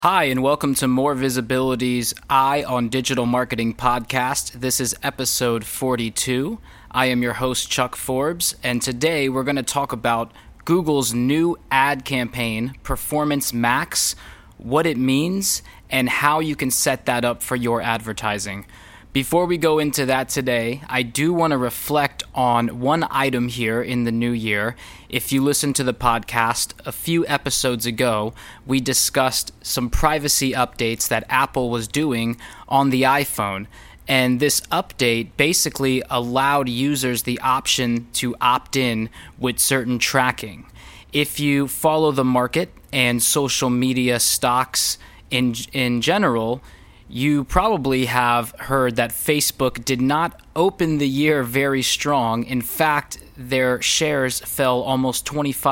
Hi, and welcome to More Visibility's Eye on Digital Marketing podcast. This is episode 42. I am your host, Chuck Forbes, and today we're going to talk about Google's new ad campaign, Performance Max, what it means, and how you can set that up for your advertising. Before we go into that today, I do want to reflect on one item here in the new year. If you listened to the podcast a few episodes ago, we discussed some privacy updates that Apple was doing on the iPhone. And this update basically allowed users the option to opt in with certain tracking. If you follow the market and social media stocks in general, you probably have heard that Facebook did not open the year very strong. In fact, their shares fell almost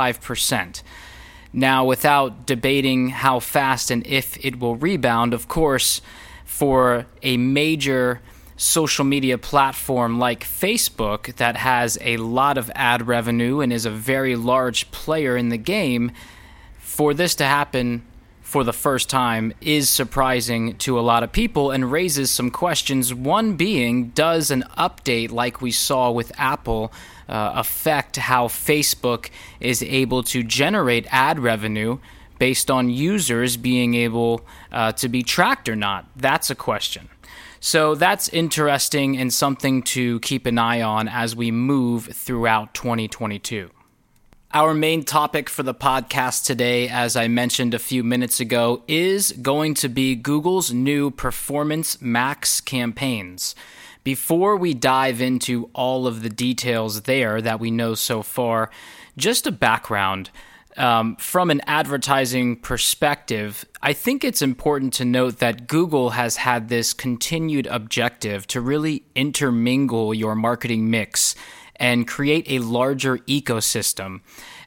25%. Now, without debating how fast and if it will rebound, of course, for a major social media platform like Facebook that has a lot of ad revenue and is a very large player in the game, for this to happen for the first time is surprising to a lot of people and raises some questions. One being, does an update like we saw with Apple affect how Facebook is able to generate ad revenue based on users being able to be tracked or not? That's a question. So that's interesting and something to keep an eye on as we move throughout 2022. Our main topic for the podcast today, as I mentioned a few minutes ago, is going to be Google's new Performance Max campaigns. Before we dive into all of the details there that we know so far, just a background. From an advertising perspective, I think it's important to note that Google has had this continued objective to really intermingle your marketing mix and create a larger ecosystem.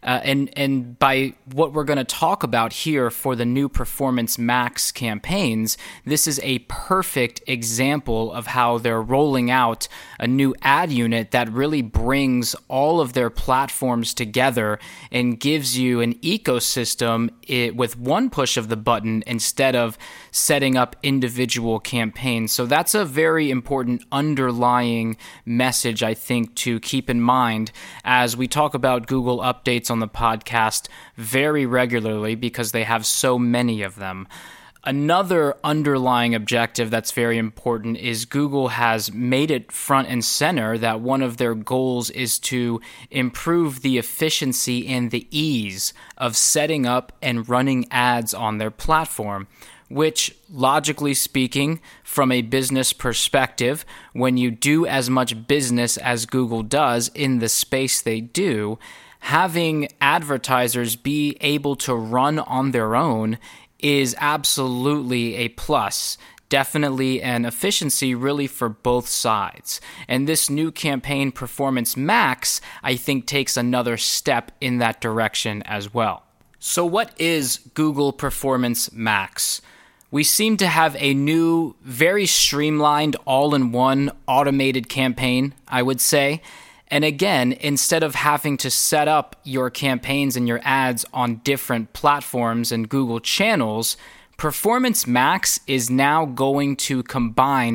And by what we're going to talk about here for the new Performance Max campaigns, this is a perfect example of how they're rolling out a new ad unit that really brings all of their platforms together and gives you an ecosystem with one push of the button instead of setting up individual campaigns. So that's a very important underlying message, I think, to keep in mind as we talk about Google updates on the podcast very regularly because they have so many of them. Another underlying objective that's very important is Google has made it front and center that one of their goals is to improve the efficiency and the ease of setting up and running ads on their platform, which, logically speaking, from a business perspective, when you do as much business as Google does in the space they do, having advertisers be able to run on their own is absolutely a plus. Definitely an efficiency really for both sides. And this new campaign, Performance Max, I think takes another step in that direction as well. So what is Google Performance Max? We seem to have a new, very streamlined, all-in-one automated campaign, I would say. And again, instead of having to set up your campaigns and your ads on different platforms and Google channels, Performance Max is now going to combine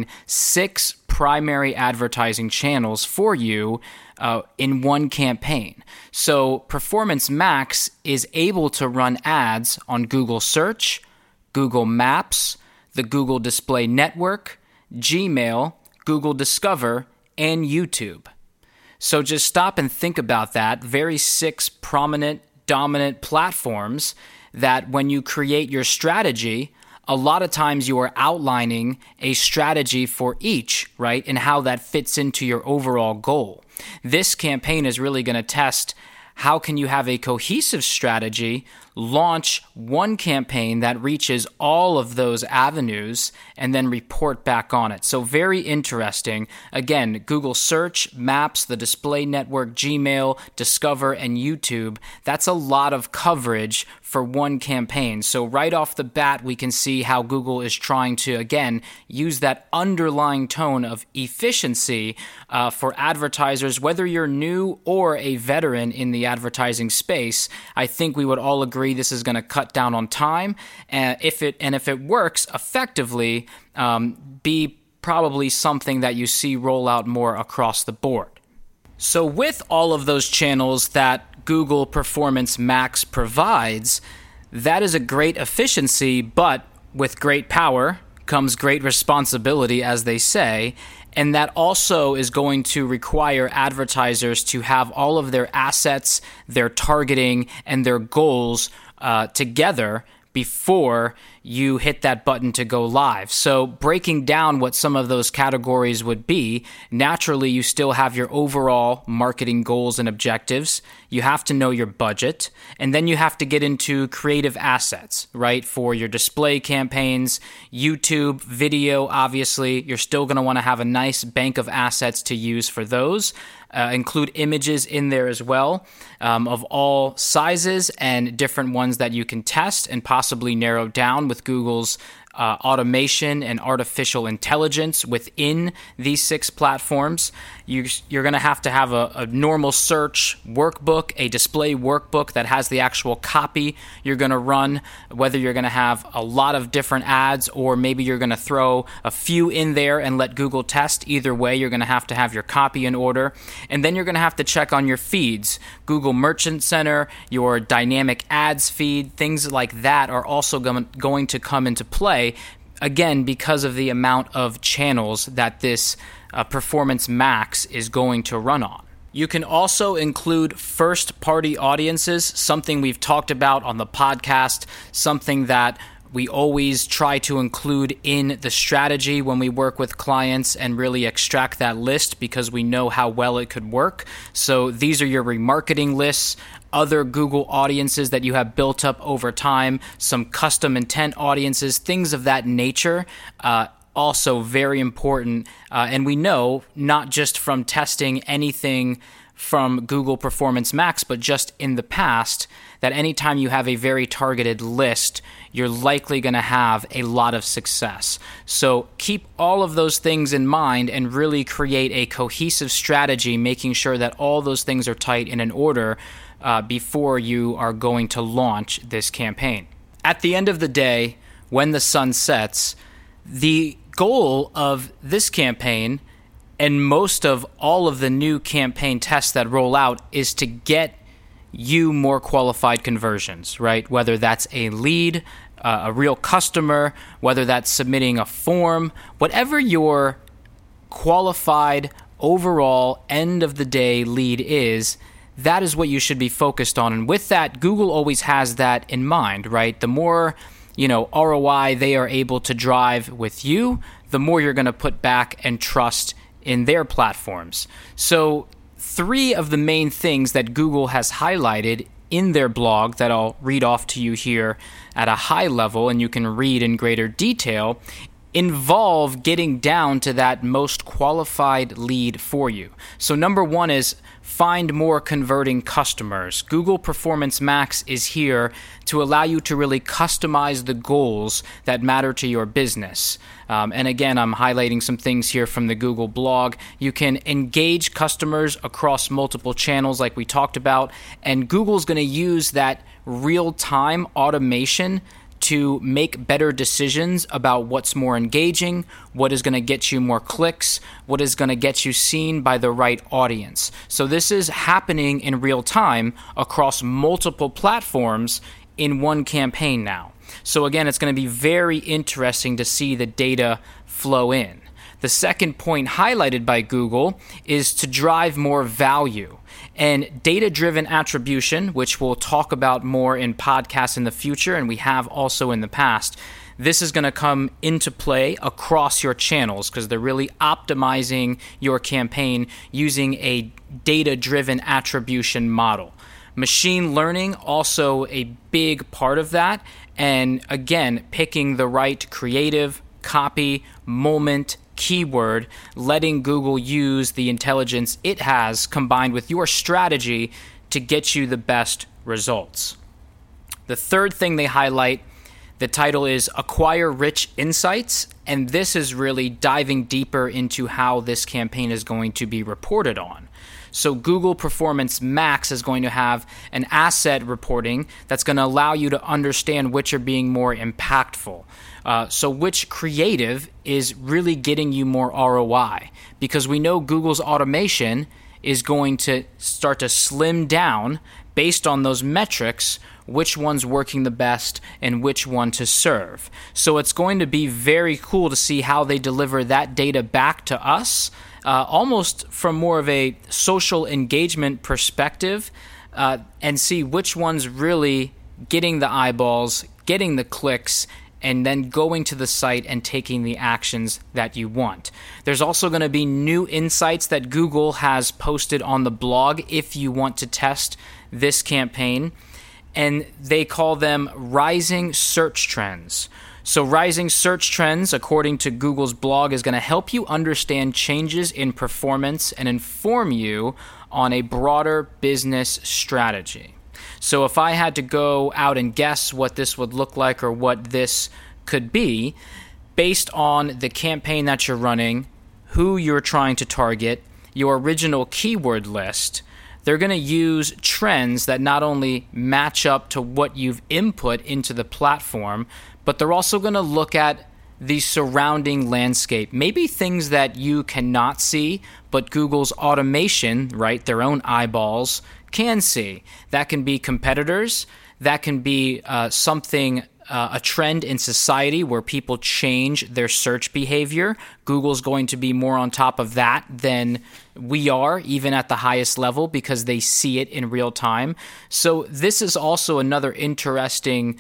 6 primary advertising channels for you in one campaign. So Performance Max is able to run ads on Google Search, Google Maps, the Google Display Network, Gmail, Google Discover, and YouTube. So just stop and think about that. Very 6 prominent, dominant platforms that when you create your strategy, a lot of times you are outlining a strategy for each, right? And how that fits into your overall goal. This campaign is really going to test how can you have a cohesive strategy, launch one campaign that reaches all of those avenues, and then report back on it. So very interesting. Again, Google Search, Maps, the Display Network, Gmail, Discover, and YouTube. That's a lot of coverage for one campaign. So right off the bat, we can see how Google is trying to, again, use that underlying tone of efficiency for advertisers, whether you're new or a veteran in the advertising space. I think we would all agree agree this is going to cut down on time, and if it works effectively, be probably something that you see roll out more across the board. So with all of those channels that Google Performance Max provides, that is a great efficiency, but with great power comes great responsibility, as they say, and that also is going to require advertisers to have all of their assets, their targeting, and their goals together before you hit that button to go live. So breaking down what some of those categories would be, naturally you still have your overall marketing goals and objectives. You have to know your budget, and then you have to get into creative assets, right? For your display campaigns, YouTube, video, obviously, you're still going to want to have a nice bank of assets to use for those. Include images in there as well, of all sizes and different ones that you can test and possibly narrow down with Google's automation and artificial intelligence within these 6 platforms. You're going to have a normal search workbook, a display workbook that has the actual copy you're going to run, whether you're going to have a lot of different ads or maybe you're going to throw a few in there and let Google test. Either way, you're going to have your copy in order. And then you're going to have to check on your feeds. Google Merchant Center, your dynamic ads feed, things like that are also going to come into play, again, because of the amount of channels that this Performance Max is going to run on. You can also include first-party audiences, something we've talked about on the podcast, something that we always try to include in the strategy when we work with clients and really extract that list because we know how well it could work. So these are your remarketing lists, other Google audiences that you have built up over time, some custom intent audiences, things of that nature. Also very important. And we know, not just from testing anything from Google Performance Max, but just in the past, that anytime you have a very targeted list, you're likely going to have a lot of success. So keep all of those things in mind and really create a cohesive strategy, making sure that all those things are tight and in order before you are going to launch this campaign. At the end of the day, when the sun sets, the goal of this campaign and most of all of the new campaign tests that roll out is to get you more qualified conversions, right? Whether that's a lead, a real customer, whether that's submitting a form, whatever your qualified overall end of the day lead is, that is what you should be focused on. And with that, Google always has that in mind, right? The more ROI they are able to drive with you, the more you're going to put back and trust in their platforms. So 3 of the main things that Google has highlighted in their blog that I'll read off to you here at a high level and you can read in greater detail involve getting down to that most qualified lead for you. So number 1 is find more converting customers. Google Performance Max is here to allow you to really customize the goals that matter to your business. And again, I'm highlighting some things here from the Google blog. You can engage customers across multiple channels like we talked about, and Google's going to use that real-time automation to make better decisions about what's more engaging, what is going to get you more clicks, what is going to get you seen by the right audience. So this is happening in real time across multiple platforms in one campaign now. So again, it's going to be very interesting to see the data flow in. The second point highlighted by Google is to drive more value. And data-driven attribution, which we'll talk about more in podcasts in the future, and we have also in the past, this is going to come into play across your channels because they're really optimizing your campaign using a data-driven attribution model. Machine learning, also a big part of that. And again, picking the right creative, copy, moment, keyword, letting Google use the intelligence it has combined with your strategy to get you the best results. The third thing they highlight, the title is Acquire Rich Insights, and this is really diving deeper into how this campaign is going to be reported on. So Google Performance Max is going to have an asset reporting that's going to allow you to understand which are being more impactful. So which creative is really getting you more ROI? Because we know Google's automation is going to start to slim down based on those metrics, which one's working the best and which one to serve. So it's going to be very cool to see how they deliver that data back to us, almost from more of a social engagement perspective, and see which one's really getting the eyeballs, getting the clicks, and then going to the site and taking the actions that you want. There's also going to be new insights that Google has posted on the blog if you want to test this campaign, and they call them rising search trends. So rising search trends, according to Google's blog, is going to help you understand changes in performance and inform you on a broader business strategy. So if I had to go out and guess what this would look like or what this could be, based on the campaign that you're running, who you're trying to target, your original keyword list, they're going to use trends that not only match up to what you've input into the platform, but they're also going to look at the surrounding landscape, maybe things that you cannot see, but Google's automation, right, their own eyeballs, can see. That can be competitors, that can be a trend in society where people change their search behavior. Google's going to be more on top of that than we are, even at the highest level, because they see it in real time. So this is also another interesting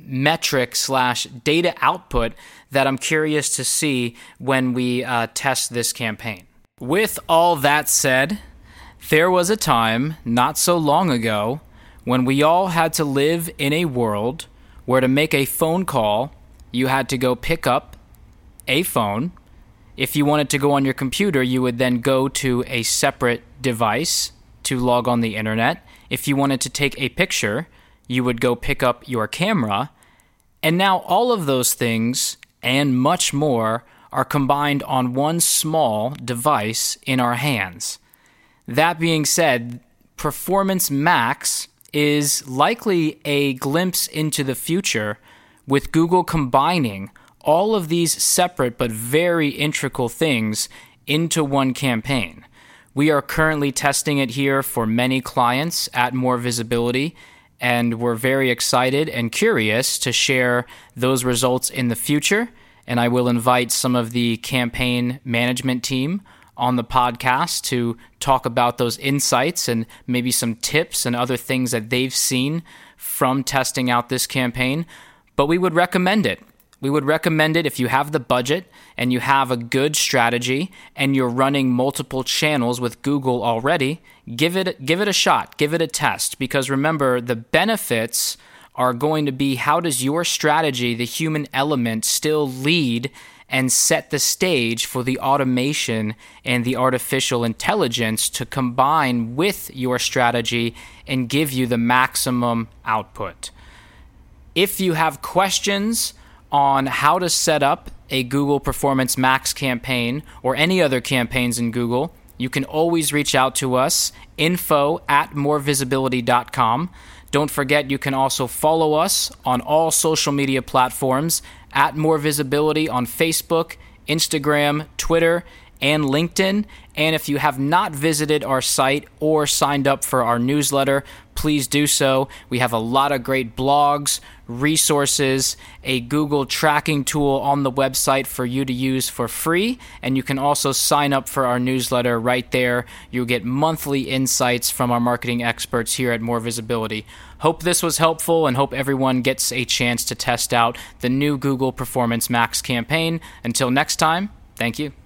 metric/data output that I'm curious to see when we test this campaign. With all that said, there was a time not so long ago when we all had to live in a world where to make a phone call, you had to go pick up a phone. If you wanted to go on your computer, you would then go to a separate device to log on the internet. If you wanted to take a picture, you would go pick up your camera. And now all of those things and much more are combined on one small device in our hands. That being said, Performance Max is likely a glimpse into the future, with Google combining all of these separate but very integral things into one campaign. We are currently testing it here for many clients at More Visibility, and we're very excited and curious to share those results in the future. And I will invite some of the campaign management team on the podcast to talk about those insights and maybe some tips and other things that they've seen from testing out this campaign. But we would recommend it. We would recommend it if you have the budget and you have a good strategy and you're running multiple channels with Google already. Give it a shot. Give it a test. Because remember, the benefits are going to be, how does your strategy, the human element, still lead and set the stage for the automation and the artificial intelligence to combine with your strategy and give you the maximum output. If you have questions on how to set up a Google Performance Max campaign or any other campaigns in Google, you can always reach out to us, info@morevisibility.com. Don't forget, you can also follow us on all social media platforms at More Visibility on Facebook, Instagram, Twitter, and LinkedIn. And if you have not visited our site or signed up for our newsletter, please do so. We have a lot of great blogs, resources, a Google tracking tool on the website for you to use for free, and you can also sign up for our newsletter right there. You'll get monthly insights from our marketing experts here at More Visibility. Hope this was helpful and hope everyone gets a chance to test out the new Google Performance Max campaign. Until next time, thank you.